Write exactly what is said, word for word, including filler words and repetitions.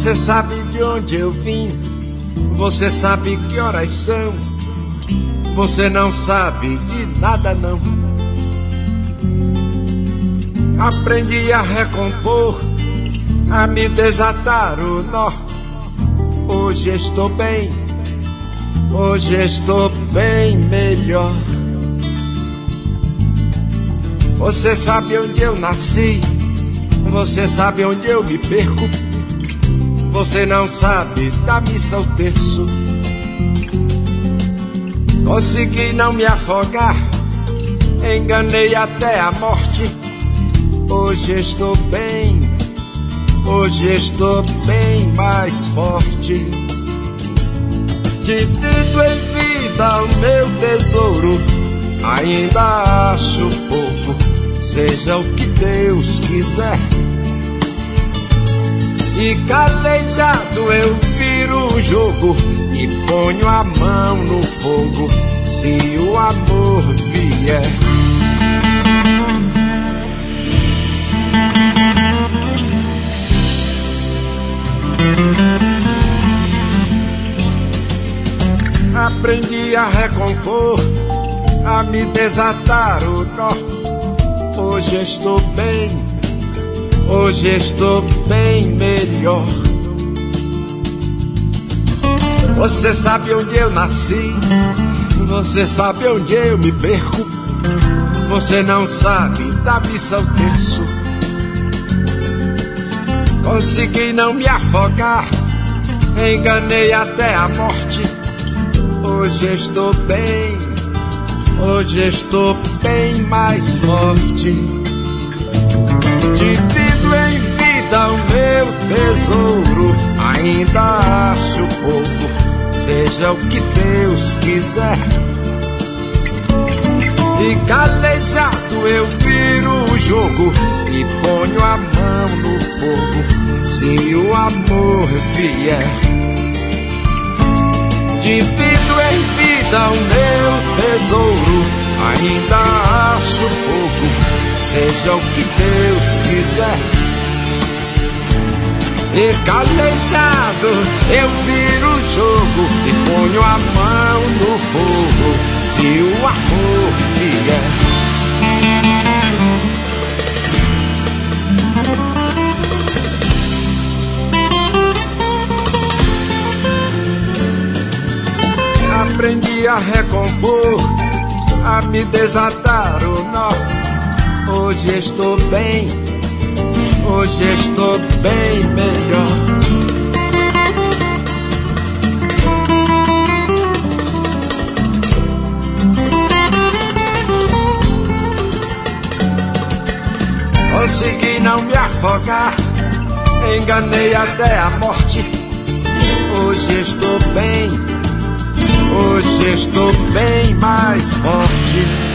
Você sabe de onde eu vim, você sabe que horas são. Você não sabe de nada não. Aprendi a recompor, a me desatar o nó. Hoje estou bem, hoje estou bem melhor. Você sabe onde eu nasci, você sabe onde eu me perco. Você não sabe da missa ao terço. Consegui não me afogar, enganei até a morte. Hoje estou bem, hoje estou bem mais forte. Divido em vida o meu tesouro, ainda acho pouco, seja o que Deus quiser. E calejado eu viro o jogo e ponho a mão no fogo, se o amor vier. Aprendi a recompor, a me desatar o nó. Hoje estou bem, hoje estou bem melhor. Você sabe onde eu nasci, você sabe onde eu me perco. Você não sabe da missa ao terço. Consegui não me afogar, enganei até a morte. Hoje estou bem, hoje estou bem mais forte. Divido em vida o meu tesouro, ainda acho pouco, seja o que Deus quiser. E calejado eu viro o jogo e ponho a mão no fogo, se o amor vier. Divido em vida o meu tesouro, ainda acho pouco, seja o que Deus quiser. E calejado eu viro o jogo e ponho a mão no fogo, se o amor vier. Aprendi a recompor, a me desatar o nó. Hoje estou bem, hoje estou bem melhor. Consegui não me afogar, enganei até a morte. Hoje estou bem, hoje estou bem mais forte.